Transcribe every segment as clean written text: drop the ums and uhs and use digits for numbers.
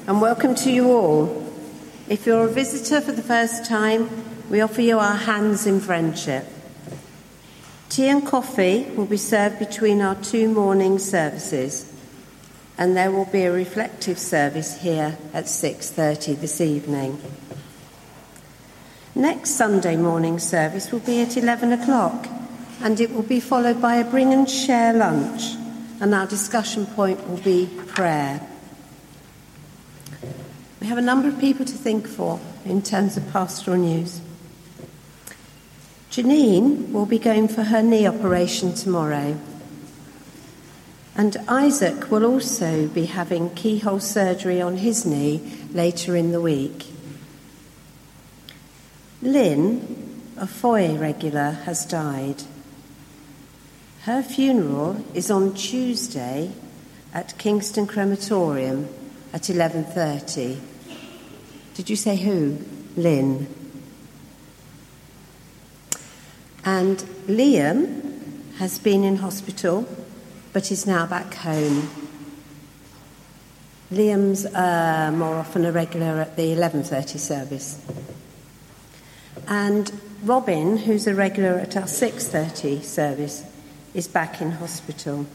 and welcome to you all. If you're a visitor for the first time, we offer you our hands in friendship. Tea and coffee will be served between our 2 morning services, and there will be a reflective service here at 6:30 this evening. Next Sunday morning service will be at 11 o'clock, and it will be followed by a bring and share lunch, and our discussion point will be prayer. We have a number of people to think for in terms of pastoral news. Janine will be going for her knee operation tomorrow, and Isaac will also be having keyhole surgery on his knee later in the week. Lynn, a Foy regular, has died. Her funeral is on Tuesday at Kingston Crematorium at 11:30. Did you say who? Lynn. And Liam has been in hospital but is now back home. Liam's more often a regular at the 11:30 service. And Robin, who's a regular at our 6:30 service, is back in hospital.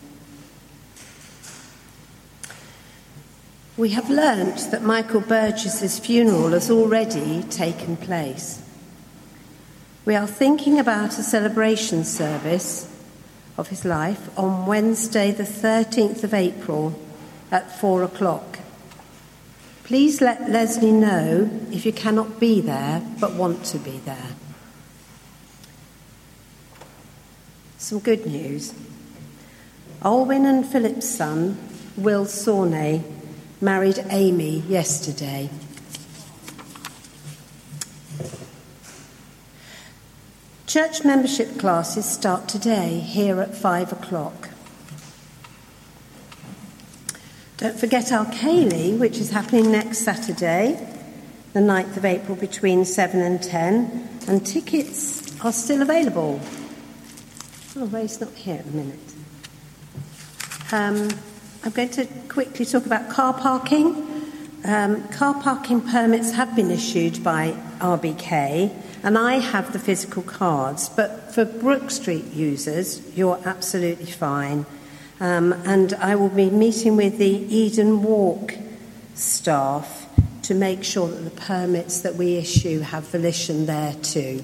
We have learnt that Michael Burgess's funeral has already taken place. We are thinking about a celebration service of his life on Wednesday the 13th of April at 4 o'clock. Please let Leslie know if you cannot be there but want to be there. Some good news. Olwyn and Philip's son, Will Sawney, married Amy yesterday. Church membership classes start today here at 5 o'clock. Don't forget our Ceilidh, which is happening next Saturday, the 9th of April, between 7 and 10, and tickets are still available. Oh, Ray's not here at the minute. I'm going to quickly talk about car parking. Car parking permits have been issued by RBK, and I have the physical cards, but for Brook Street users, you're absolutely fine. And I will be meeting with the Eden Walk staff to make sure that the permits that we issue have volition there too.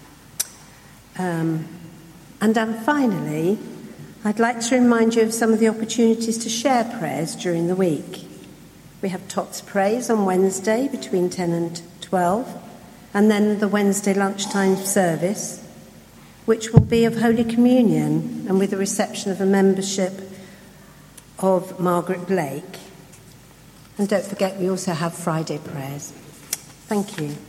And finally, I'd like to remind you of some of the opportunities to share prayers during the week. We have Tots Praise on Wednesday between 10 and 12, and then the Wednesday lunchtime service, which will be of Holy Communion and with the reception of a membership of Margaret Blake. And don't forget, we also have Friday prayers. Thank you.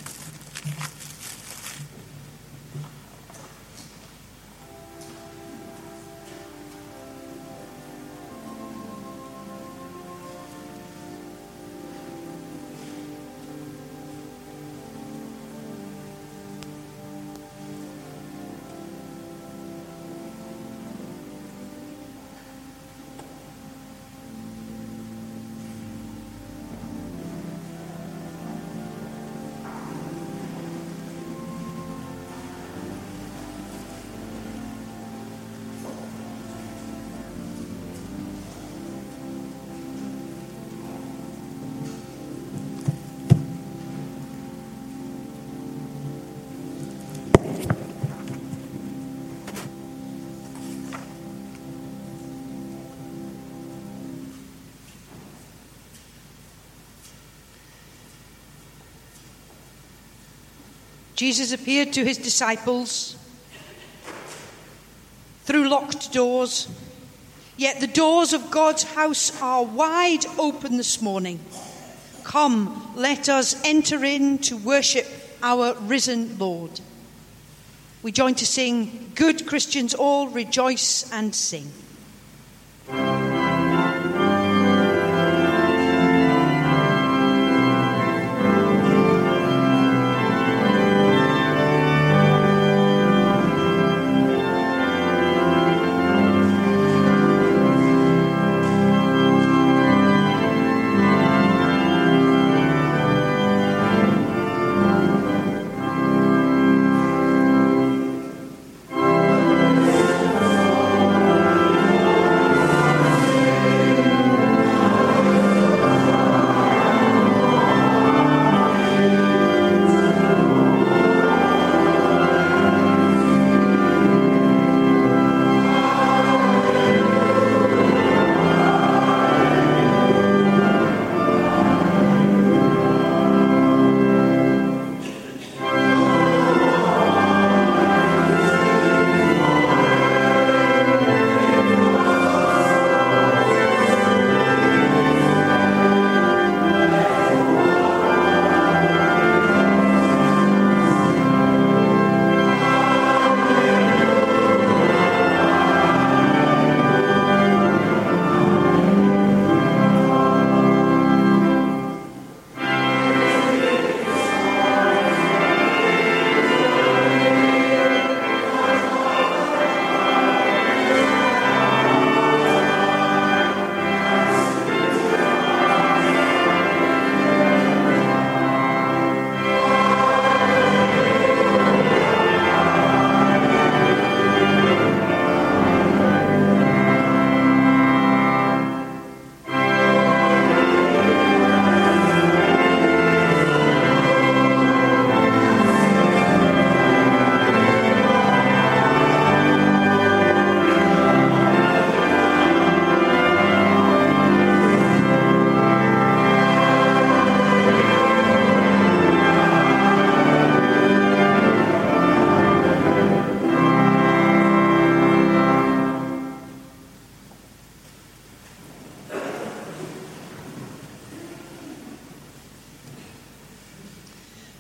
Jesus appeared to his disciples through locked doors, yet the doors of God's house are wide open this morning. Come, let us enter in to worship our risen Lord. We join to sing, "Good Christians all rejoice and sing."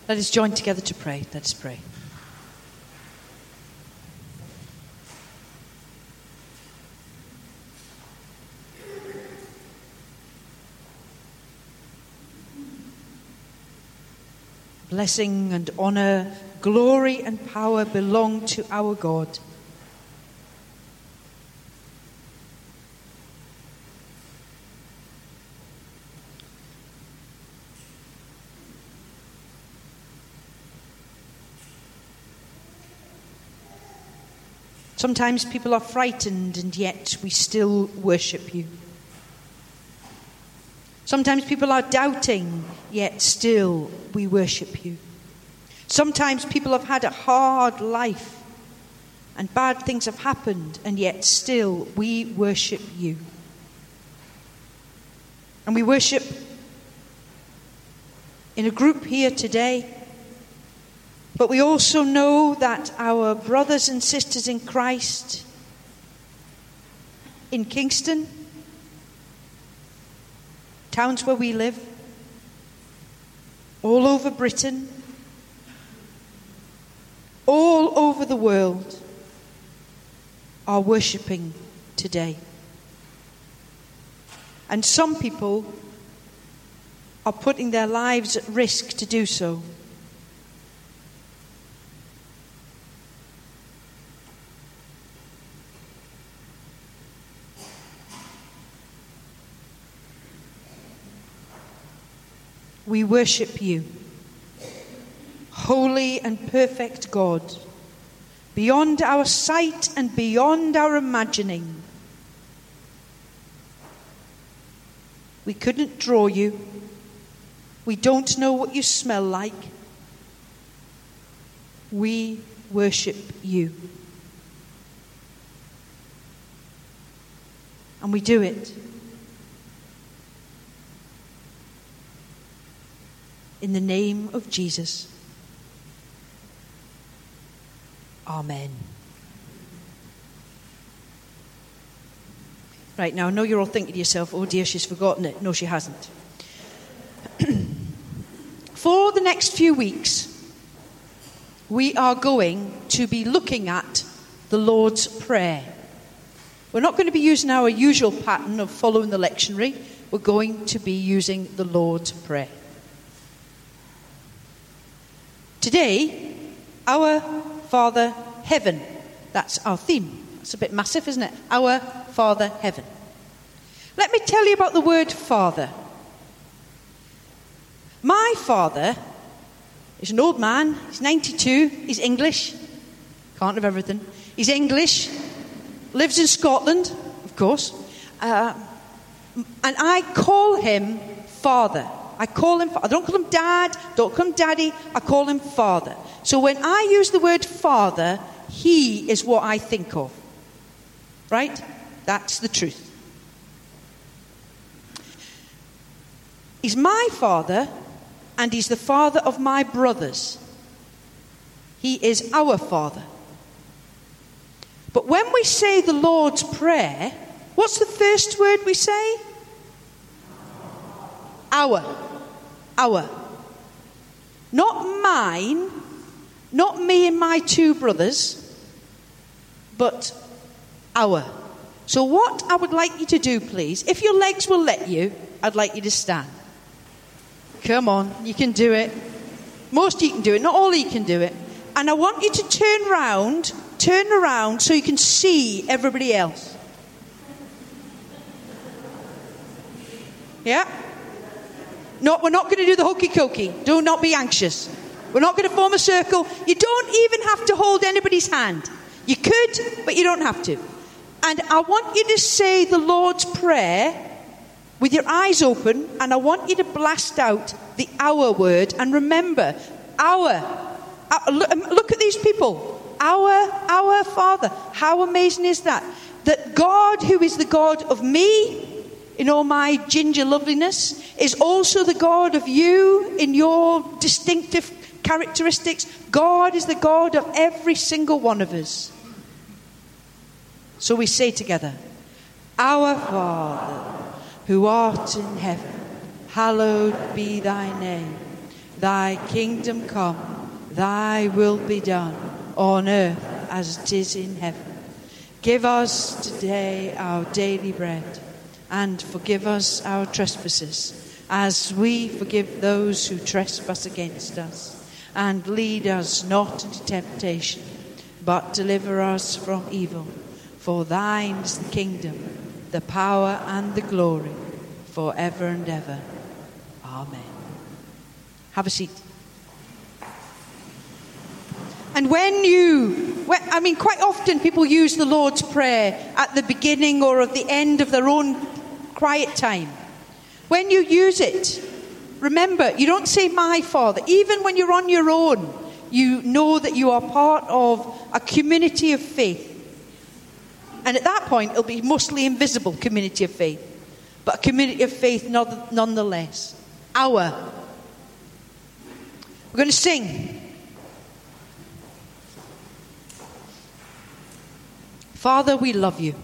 Let us join together to pray. Let us pray. Blessing and honour, glory and power belong to our God. Sometimes people are frightened and yet we still worship you. Sometimes people are doubting, yet still we worship you. Sometimes people have had a hard life and bad things have happened, and yet still we worship you. And we worship in a group here today, but we also know that our brothers and sisters in Christ in Kingston, towns where we live, all over Britain, all over the world, are worshipping today. And some people are putting their lives at risk to do so. We worship you, holy and perfect God, beyond our sight and beyond our imagining. We couldn't draw you. We don't know what you smell like. We worship you. And we do it in the name of Jesus. Amen. Right, now I know you're all thinking to yourself, oh dear, she's forgotten it. No, she hasn't. For the next few weeks, we are going to be looking at the Lord's Prayer. We're not going to be using our usual pattern of following the lectionary. We're going to be using the Lord's Prayer. Today, our Father Heaven. That's our theme. That's a bit massive, isn't it? Our Father Heaven. Let me tell you about the word Father. My father is an old man. He's 92. He's English. Can't have everything. He's English. Lives in Scotland, of course. And I call him Father. I call him Father. I don't call him Dad, don't call him Daddy, I call him Father. So when I use the word Father, he is what I think of. Right? That's the truth. He's my father, and he's the father of my brothers. He is our Father. But when we say the Lord's Prayer, what's the first word we say? Our. Not mine, not me and my two brothers, but our. So what I would like you to do, please, if your legs will let you, I'd like you to stand. Come on, you can do it. Most of you can do it, not all of you can do it. And I want you to turn around so you can see everybody else. Yeah? No, we're not going to do the hokey cokey. Do not be anxious. We're not going to form a circle. You don't even have to hold anybody's hand. You could, but you don't have to. And I want you to say the Lord's Prayer with your eyes open, and I want you to blast out the our word. And remember, look at these people. Our Father. How amazing is that? That God, who is the God of me, in all my ginger loveliness, is also the God of you in your distinctive characteristics. God is the God of every single one of us. So we say together, Our Father, who art in heaven, hallowed be thy name. Thy kingdom come, thy will be done, on earth as it is in heaven. Give us today our daily bread, and forgive us our trespasses, as we forgive those who trespass against us. And lead us not into temptation, but deliver us from evil. For thine is the kingdom, the power, and the glory, forever and ever. Amen. Have a seat. And quite often people use the Lord's Prayer at the beginning or at the end of their own quiet time. When you use it, remember, you don't say "my Father." Even when you're on your own, you know that you are part of a community of faith. And at that point, it'll be mostly invisible community of faith, but a community of faith nonetheless. We're going to sing. Father, we love you.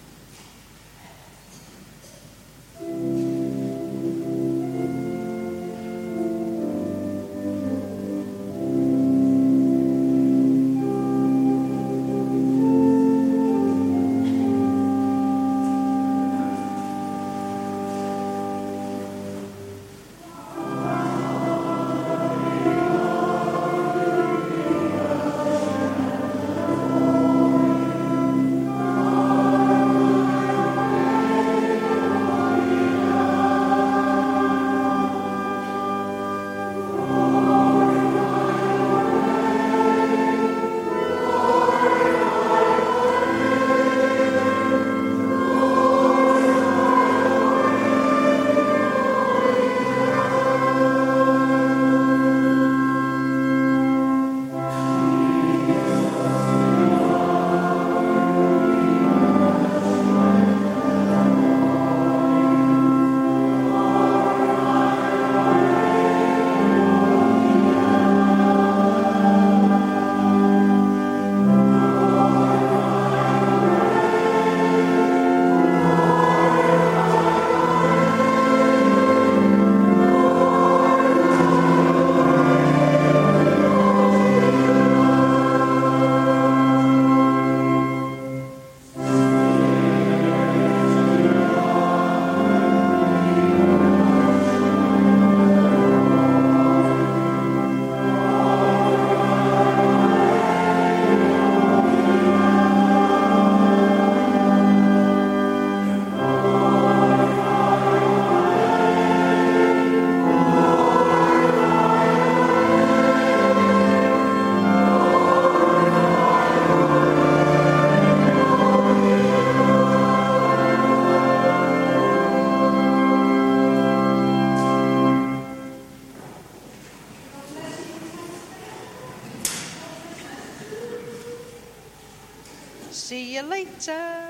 See you later.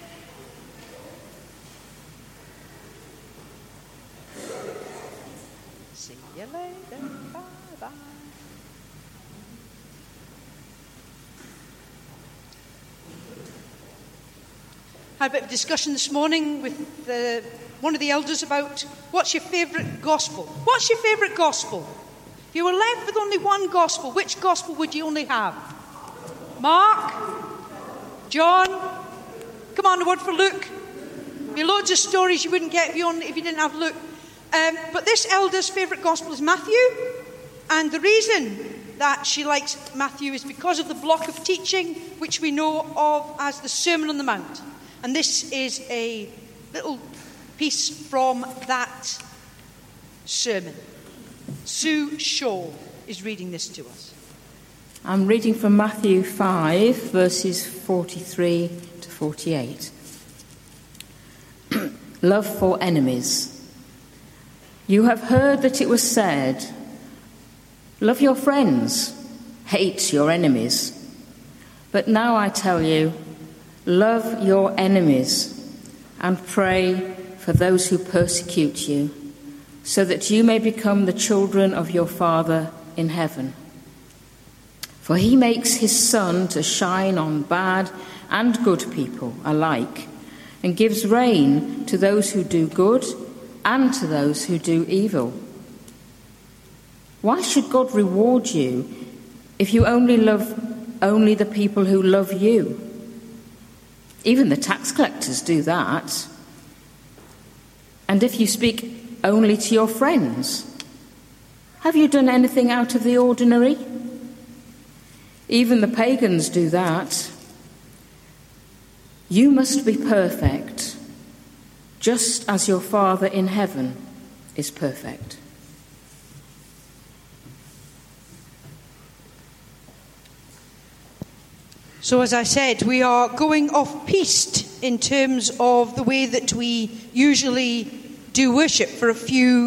See you later. Bye-bye. Had a bit of discussion this morning with one of the elders about what's your favourite gospel. What's your favourite gospel? If you were left with only one gospel, which gospel would you only have? Mark? John? Come on, a word for Luke. There'd be loads of stories you wouldn't get if you didn't have Luke. But this elder's favourite gospel is Matthew. And the reason that she likes Matthew is because of the block of teaching which we know of as the Sermon on the Mount. And this is a little piece from that sermon. Sue Shaw is reading this to us. I'm reading from Matthew 5, verses 43 to 48. Love for enemies. You have heard that it was said, love your friends, hate your enemies. But now I tell you, love your enemies and pray for those who persecute you, so that you may become the children of your Father in heaven. For he makes his sun to shine on bad and good people alike, and gives rain to those who do good and to those who do evil. Why should God reward you if you only love only the people who love you? Even the tax collectors do that. And if you speak only to your friends, have you done anything out of the ordinary? Even the pagans do that. You must be perfect, just as your Father in heaven is perfect. So as I said, we are going off-piste in terms of the way that we usually do worship for a few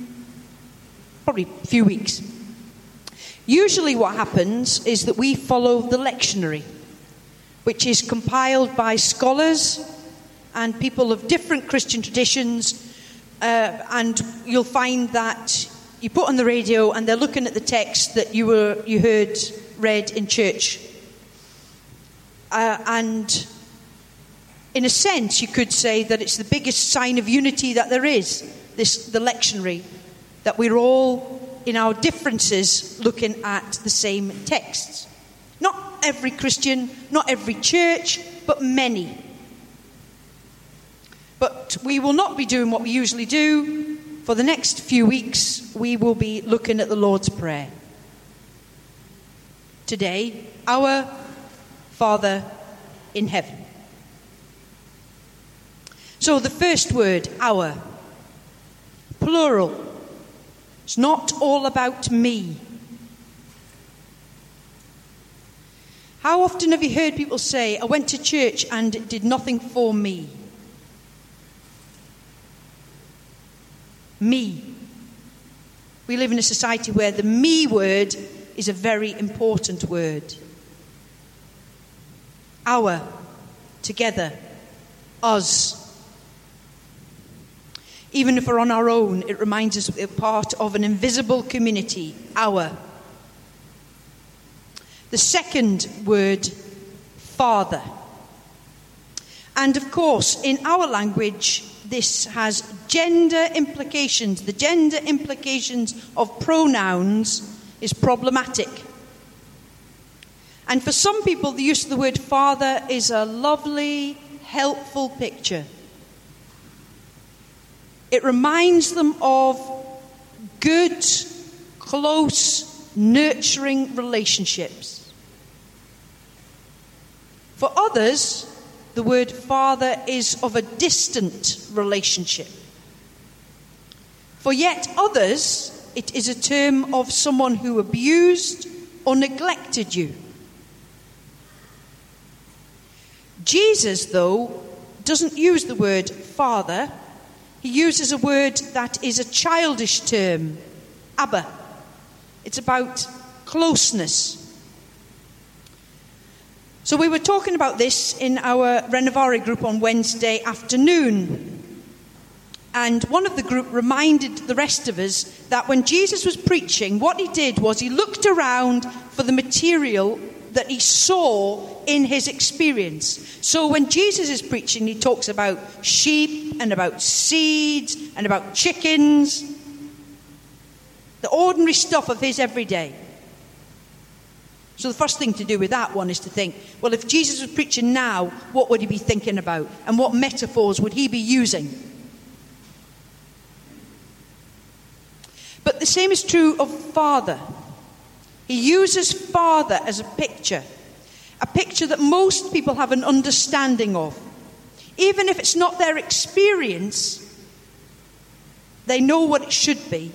weeks. Usually what happens is that we follow the lectionary, which is compiled by scholars and people of different Christian traditions, and you'll find that you put on the radio and they're looking at the text that you heard read in church. And in a sense, you could say that it's the biggest sign of unity that there is, the lectionary, that we're all, in our differences, looking at the same texts. Not every Christian, not every church, but many. But we will not be doing what we usually do. For the next few weeks, we will be looking at the Lord's Prayer. Today, our Father in heaven. So the first word, our, plural. It's not all about me. How often have you heard people say, I went to church and it did nothing for me? Me. We live in a society where the me word is a very important word. Our, together, us. Even if we're on our own, it reminds us we're part of an invisible community, our. The second word, Father. And of course, in our language, this has gender implications. The gender implications of pronouns is problematic. And for some people, the use of the word father is a lovely, helpful picture. It reminds them of good, close, nurturing relationships. For others, the word father is of a distant relationship. For yet others, it is a term of someone who abused or neglected you. Jesus, though, doesn't use the word father. He uses a word that is a childish term, Abba. It's about closeness. So we were talking about this in our Renovare group on Wednesday afternoon. And one of the group reminded the rest of us that when Jesus was preaching, what he did was he looked around for the material that he saw in his experience. So when Jesus is preaching, he talks about sheep and about seeds and about chickens, the ordinary stuff of his everyday. So the first thing to do with that one is to think, well, if Jesus was preaching now, what would he be thinking about? And what metaphors would he be using? But the same is true of Father. He uses Father as a picture that most people have an understanding of. Even if it's not their experience, they know what it should be.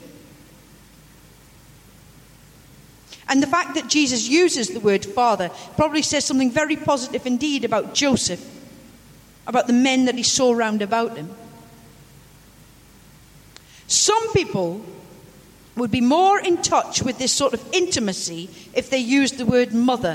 And the fact that Jesus uses the word Father probably says something very positive indeed about Joseph, about the men that he saw round about him. Some people would be more in touch with this sort of intimacy if they used the word mother.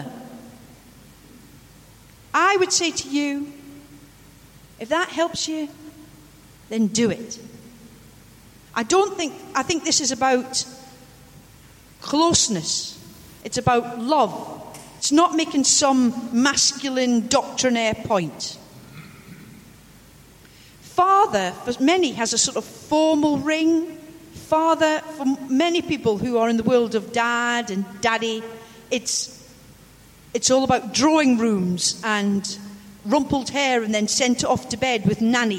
I would say to you, if that helps you, then do it. I think this is about closeness. It's about love. It's not making some masculine doctrinaire point. Father, for many, has a sort of formal ring, father, for many people who are in the world of dad and daddy, it's all about drawing rooms and rumpled hair and then sent off to bed with nanny.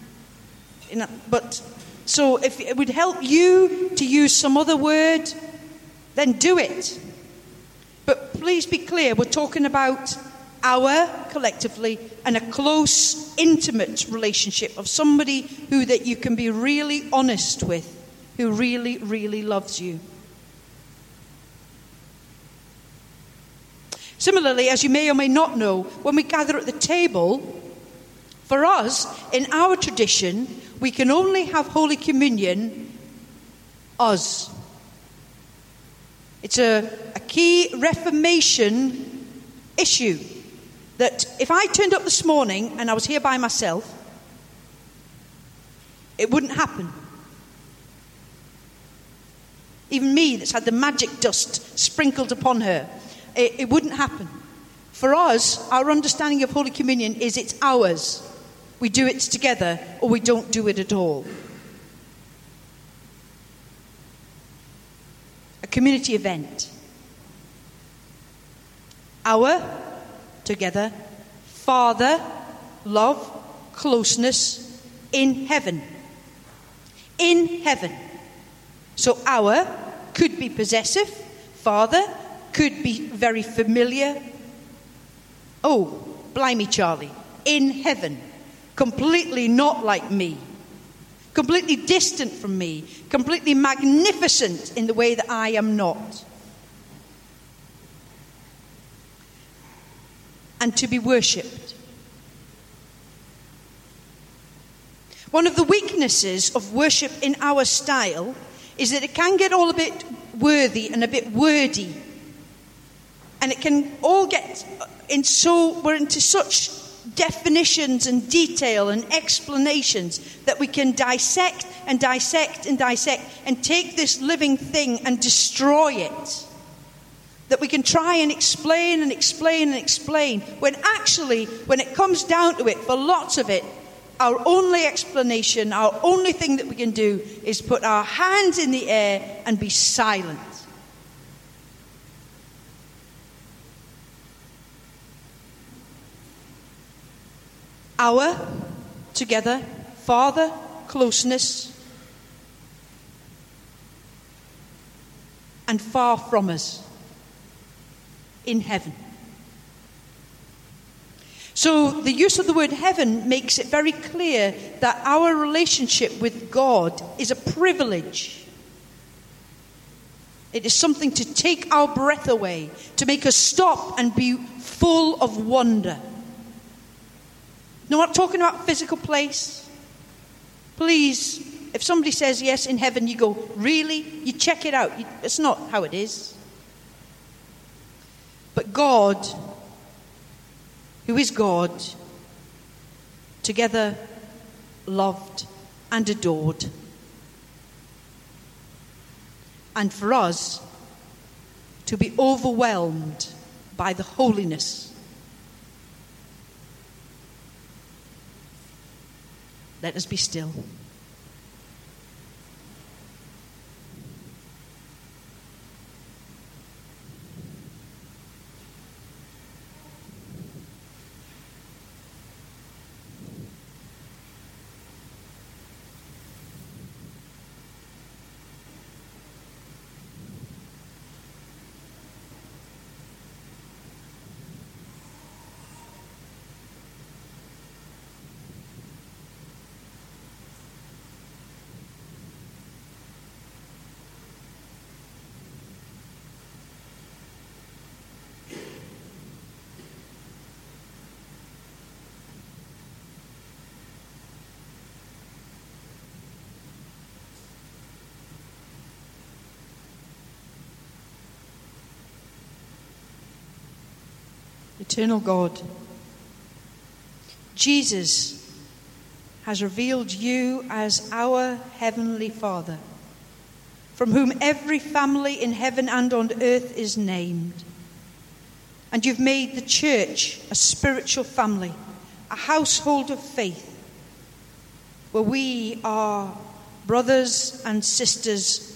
So if it would help you to use some other word, then do it. But please be clear, we're talking about our, collectively, and a close, intimate relationship of somebody who that you can be really honest with, who really, really loves you. Similarly, as you may or may not know, when we gather at the table, for us, in our tradition, we can only have Holy Communion us. It's a key Reformation issue that if I turned up this morning and I was here by myself, it wouldn't happen. Even me, that's had the magic dust sprinkled upon her, it wouldn't happen. For us, our understanding of Holy Communion is it's ours. We do it together or we don't do it at all. A community event. Our, together, Father, love, closeness, in heaven. In heaven. So our could be possessive. Father could be very familiar. Oh, blimey, Charlie. In heaven. Completely not like me. Completely distant from me. Completely magnificent in the way that I am not. And to be worshipped. One of the weaknesses of worship in our style is that it can get all a bit worthy and a bit wordy. And it can all get we're into such definitions and detail and explanations that we can dissect and dissect and dissect and take this living thing and destroy it. That we can try and explain and explain and explain, when actually, when it comes down to it, for lots of it, our only explanation, our only thing that we can do is put our hands in the air and be silent. Our, together, Father, closeness, and far from us, in heaven. So the use of the word heaven makes it very clear that our relationship with God is a privilege. It is something to take our breath away, to make us stop and be full of wonder. No, I'm not talking about a physical place. Please, if somebody says yes, in heaven, you go, really? You check it out. It's not how it is. But God, who is God, together loved and adored. And for us to be overwhelmed by the holiness. Let us be still. Eternal God, Jesus has revealed you as our Heavenly Father, from whom every family in heaven and on earth is named. And you've made the church a spiritual family, a household of faith, where we are brothers and sisters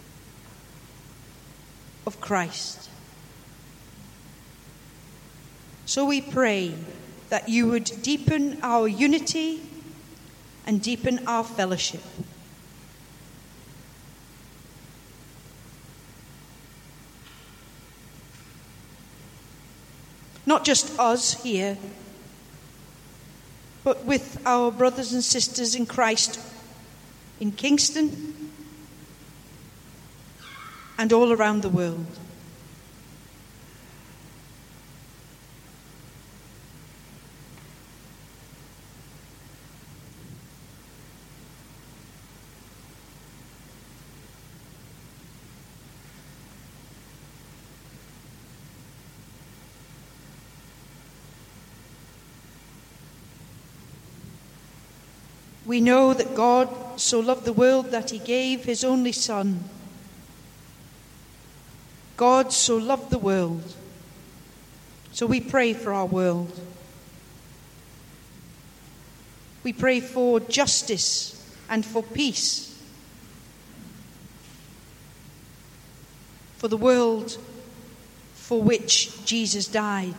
of Christ. So we pray that you would deepen our unity and deepen our fellowship. Not just us here, but with our brothers and sisters in Christ in Kingston and all around the world. We know that God so loved the world that he gave his only Son. God so loved the world. So we pray for our world. We pray for justice and for peace. For the world for which Jesus died.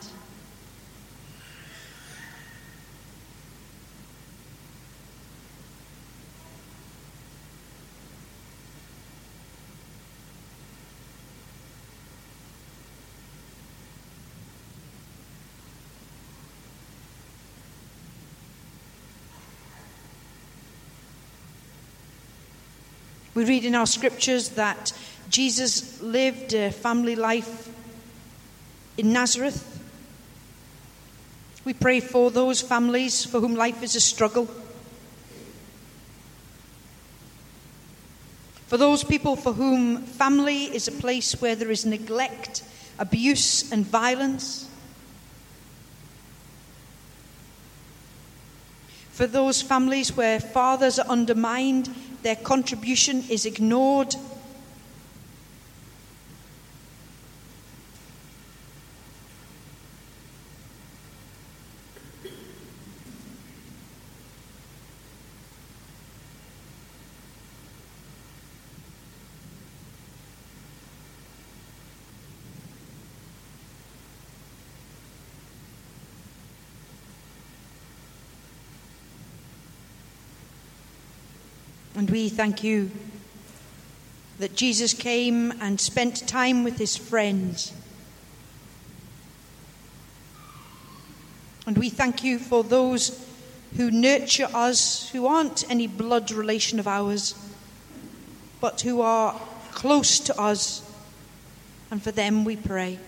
We read in our scriptures that Jesus lived a family life in Nazareth. We pray for those families for whom life is a struggle. For those people for whom family is a place where there is neglect, abuse, and violence. For those families where fathers are undermined, their contribution is ignored. And we thank you that Jesus came and spent time with his friends. And we thank you for those who nurture us, who aren't any blood relation of ours, but who are close to us. And for them we pray.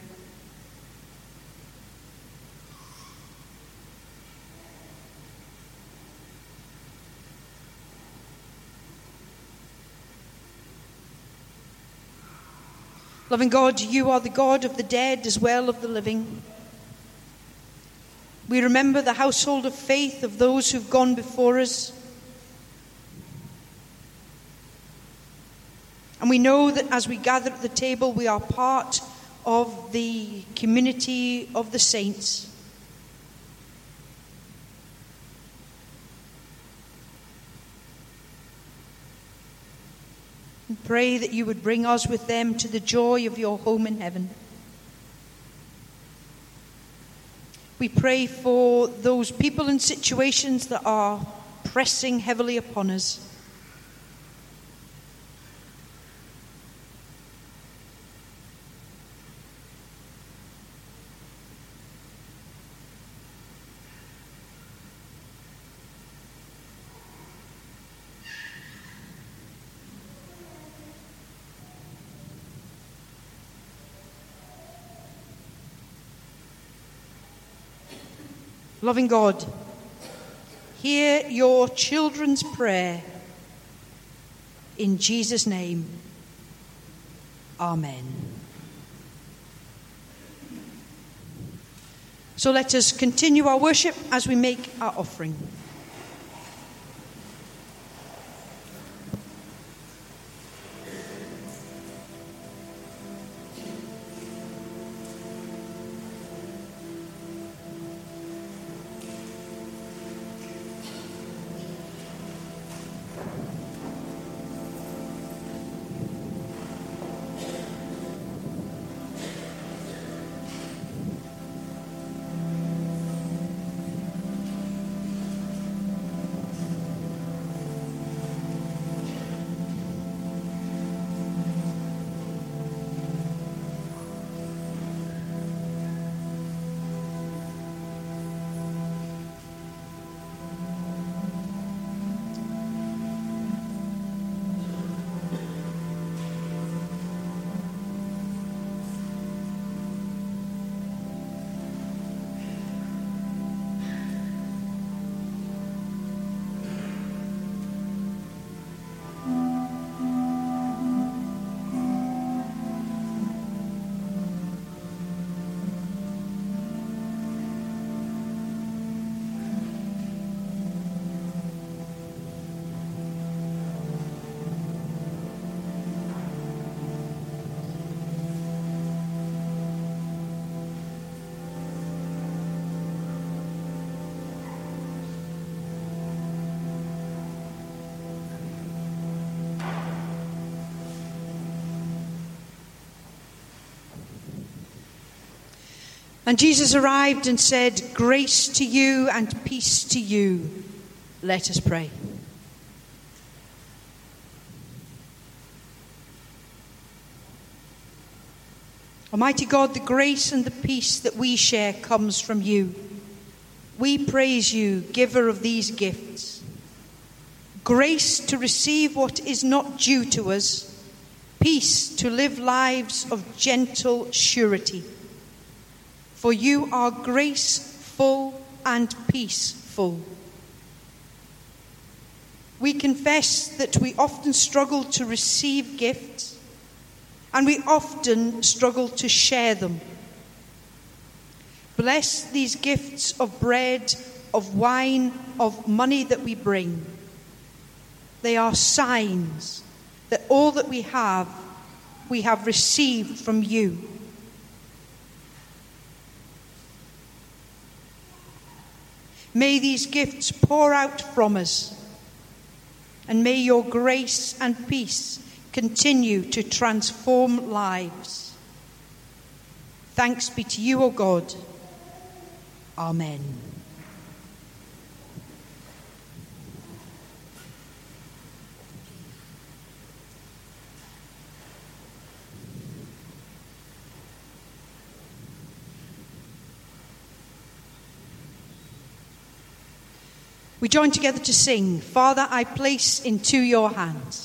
Loving God, you are the God of the dead as well of the living. We remember the household of faith of those who've gone before us. And we know that as we gather at the table, we are part of the community of the saints. And pray that you would bring us with them to the joy of your home in heaven. We pray for those people and situations that are pressing heavily upon us. Loving God, hear your children's prayer. In Jesus' name, amen. So let us continue our worship as we make our offering. And Jesus arrived and said, "Grace to you and peace to you." Let us pray. Almighty God, the grace and the peace that we share comes from you. We praise you, giver of these gifts. Grace to receive what is not due to us. Peace to live lives of gentle surety. For you are graceful and peaceful. We confess that we often struggle to receive gifts, and we often struggle to share them. Bless these gifts of bread, of wine, of money that we bring. They are signs that all that we have received from you. May these gifts pour out from us, and may your grace and peace continue to transform lives. Thanks be to you, O God. Amen. We join together to sing, "Father, I place into your hands."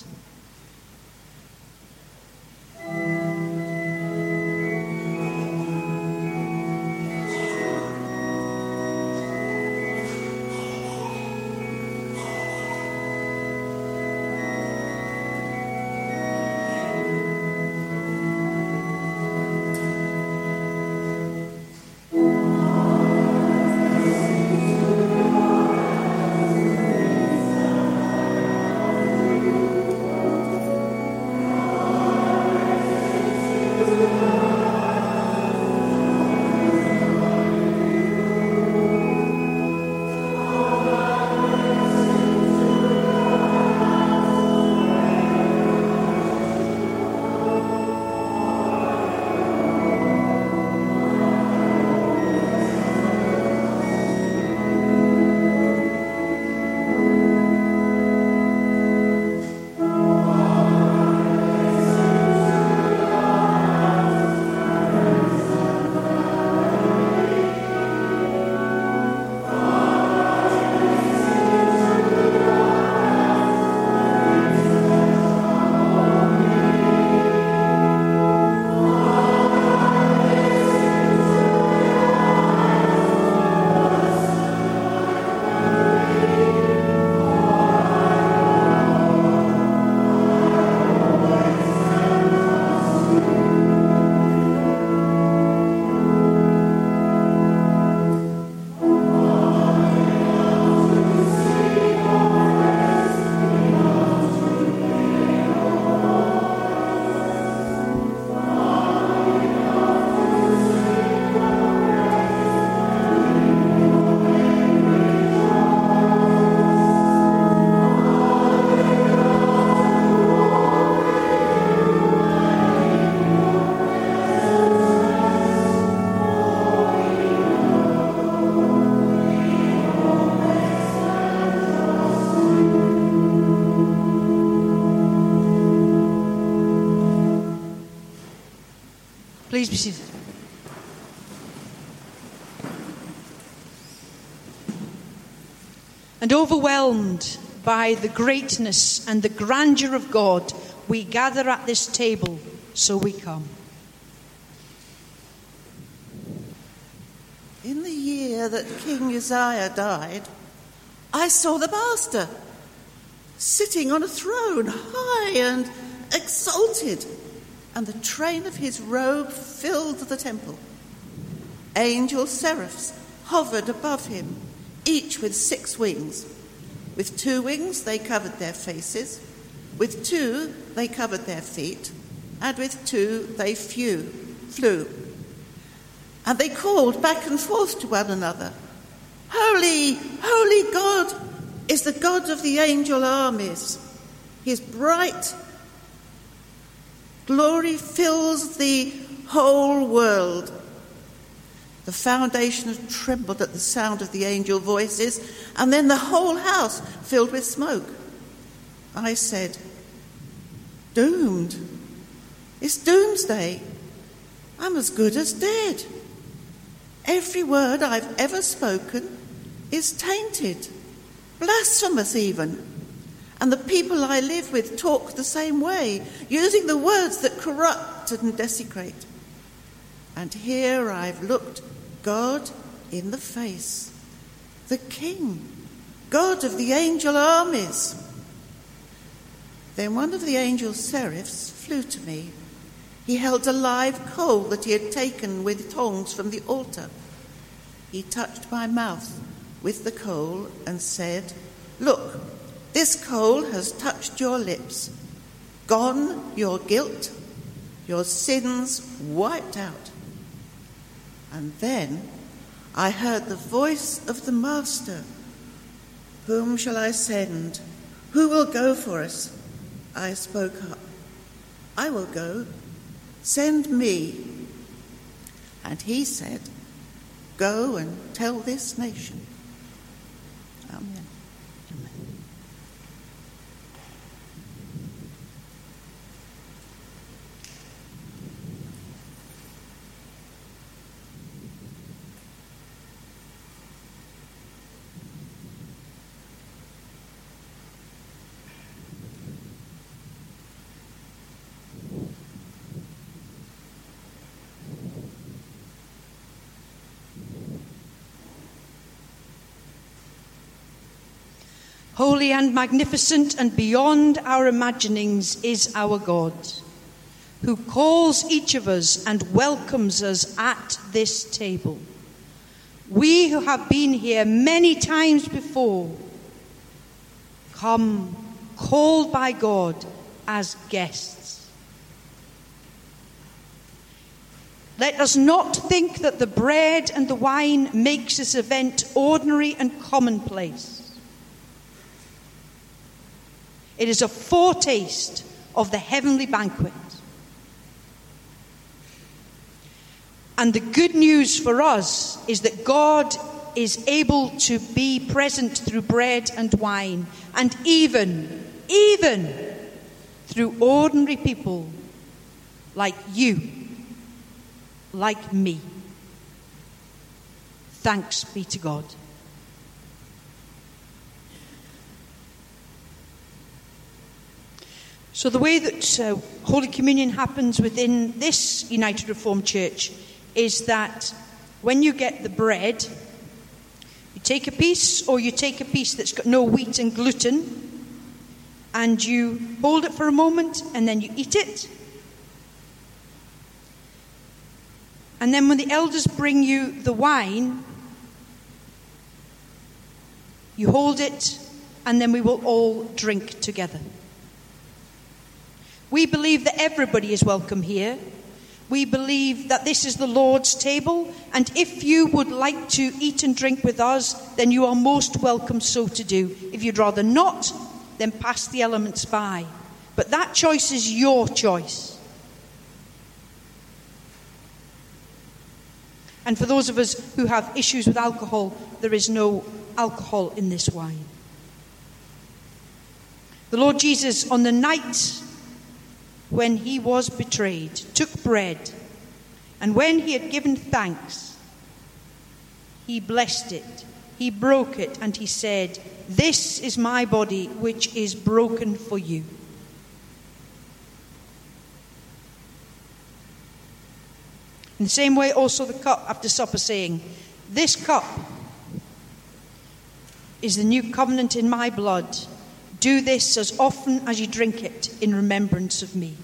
Please be seated. And overwhelmed by the greatness and the grandeur of God, we gather at this table, so we come. In the year that King Uzziah died, I saw the Master sitting on a throne, high and exalted, and the train of his robe filled the temple. Angel seraphs hovered above him, each with 6 wings. With 2 wings they covered their faces, with 2 they covered their feet, and with 2 they flew. And they called back and forth to one another, "Holy, holy God is the God of the angel armies. His bright glory fills the whole world." The foundations trembled at the sound of the angel voices, and then the whole house filled with smoke. I said, "Doomed. It's doomsday. I'm as good as dead. Every word I've ever spoken is tainted, blasphemous even. And the people I live with talk the same way, using the words that corrupt and desecrate. And here I've looked God in the face, the King, God of the angel armies." Then one of the angel seraphs flew to me. He held a live coal that he had taken with tongs from the altar. He touched my mouth with the coal and said, "Look, this coal has touched your lips. Gone your guilt, your sins wiped out." And then I heard the voice of the Master. "Whom shall I send? Who will go for us?" I spoke up. "I will go. Send me." And he said, "Go and tell this nation." Amen. Holy and magnificent and beyond our imaginings is our God, who calls each of us and welcomes us at this table. We who have been here many times before come called by God as guests. Let us not think that the bread and the wine makes this event ordinary and commonplace. It is a foretaste of the heavenly banquet. And the good news for us is that God is able to be present through bread and wine, and even through ordinary people like you, like me. Thanks be to God. So the way that Holy Communion happens within this United Reformed Church is that when you get the bread, you take a piece, or you take a piece that's got no wheat and gluten, and you hold it for a moment, and then you eat it. And then when the elders bring you the wine, you hold it, and then we will all drink together. We believe that everybody is welcome here. We believe that this is the Lord's table, and if you would like to eat and drink with us, then you are most welcome so to do. If you'd rather not, then pass the elements by. But that choice is your choice. And for those of us who have issues with alcohol, there is no alcohol in this wine. The Lord Jesus, on the night when he was betrayed, took bread, and when he had given thanks, he blessed it, he broke it, and he said, "This is my body, which is broken for you." In the same way, also the cup after supper, saying, "This cup is the new covenant in my blood. Do this as often as you drink it in remembrance of me."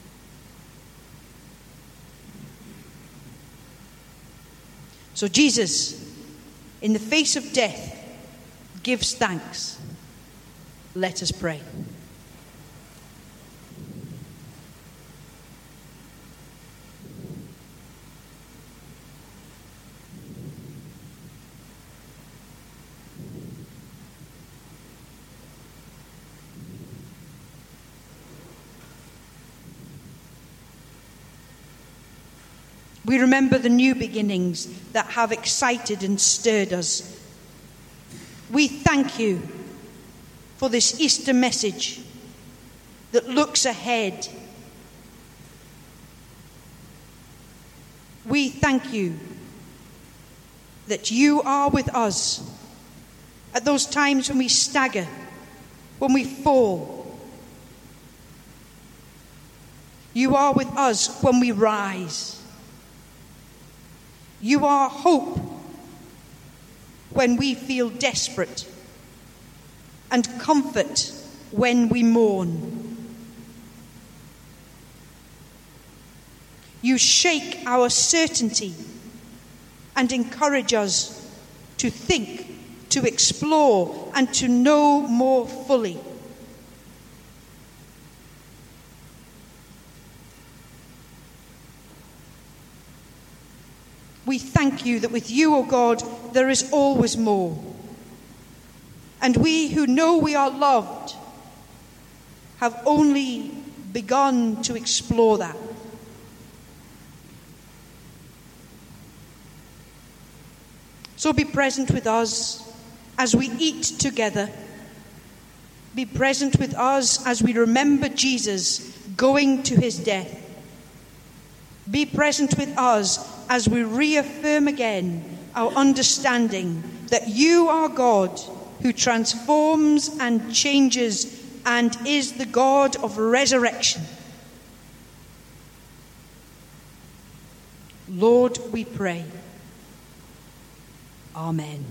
So Jesus, in the face of death, gives thanks. Let us pray. We remember the new beginnings that have excited and stirred us. We thank you for this Easter message that looks ahead. We thank you that you are with us at those times when we stagger, when we fall. You are with us when we rise. You are hope when we feel desperate, and comfort when we mourn. You shake our certainty and encourage us to think, to explore, and to know more fully. We thank you that with you, O God, there is always more. And we who know we are loved have only begun to explore that. So be present with us as we eat together. Be present with us as we remember Jesus going to his death. Be present with us as we reaffirm again our understanding that you are God who transforms and changes and is the God of resurrection. Lord, we pray. Amen.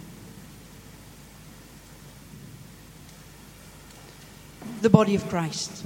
The body of Christ.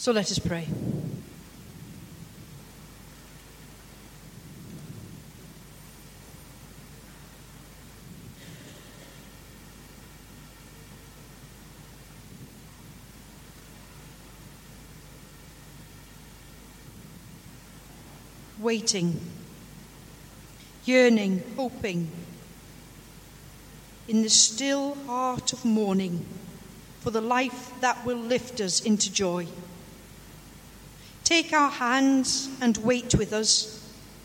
So let us pray. Waiting, yearning, hoping, in the still heart of morning, for the life that will lift us into joy. Take our hands and wait with us,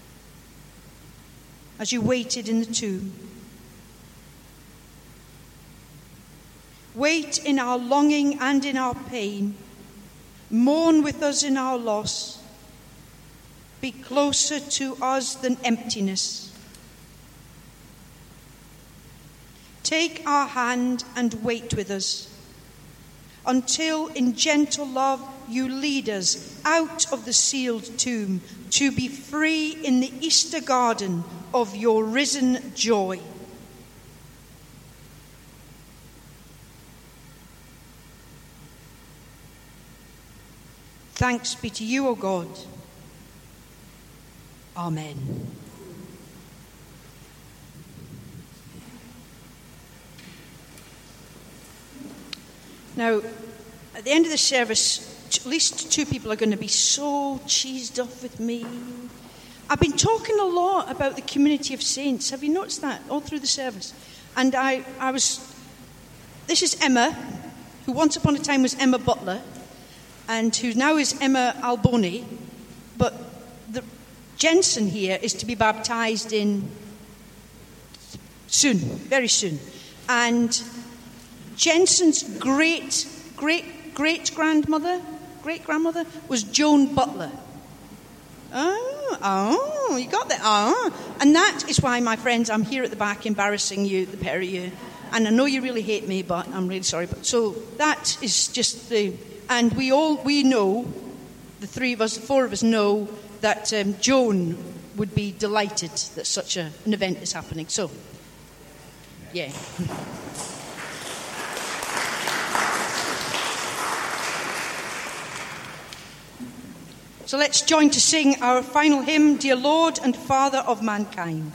as you waited in the tomb. Wait in our longing and in our pain. Mourn with us in our loss. Be closer to us than emptiness. Take our hand and wait with us, until in gentle love you lead us out of the sealed tomb to be free in the Easter garden of your risen joy. Thanks be to you, O God. Amen. Now, at the end of the service, at least 2 people are going to be so cheesed off with me. I've been talking a lot about the community of saints. Have you noticed that all through the service? And this is Emma, who once upon a time was Emma Butler, and who now is Emma Alboni. But Jensen here is to be baptised in soon, very soon. And Jensen's great-grandmother was Joan Butler. Oh, you got that? Oh. And that is why, my friends, I'm here at the back embarrassing you, the pair of you. And I know you really hate me, but I'm really sorry. But so that is just and we know, the 4 of us know that Joan would be delighted that such an event is happening. So, yeah. So let's join to sing our final hymn, Dear Lord and Father of Mankind.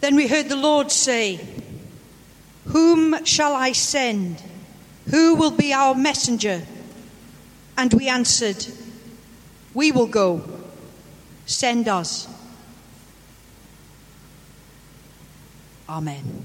Then we heard the Lord say, "Whom shall I send? Who will be our messenger?" And we answered, "We will go. Send us." Amen.